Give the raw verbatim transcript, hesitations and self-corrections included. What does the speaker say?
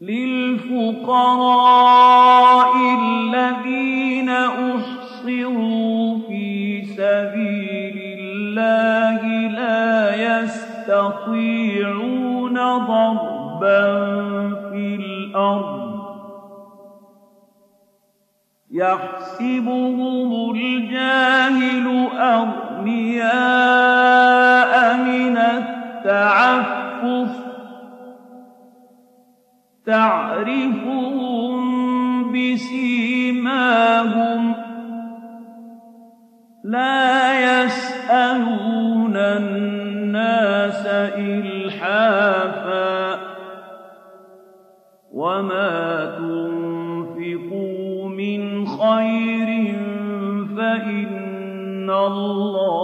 لِلْفُقَرَاءِ الَّذِينَ أُحْصِرُوا فِي سَبِيلِ اللَّهِ لَا يَسْتَطِيعُونَ ضَرْبًا فِي الْأَرْضِ يَحْسَبُهُمُ الْجَاهِلُ أَغْنِيَاءَ مِنَ التَّعَفُّفِ تَعْرِفُهُم بِسِيمَاهُمْ لَا يَسْأَلُونَ النَّاسَ إِلْحَافًا ۗ وَمَا تُنفِقُوا مِنْ خَيْرٍ فَإِنَّ اللَّهَ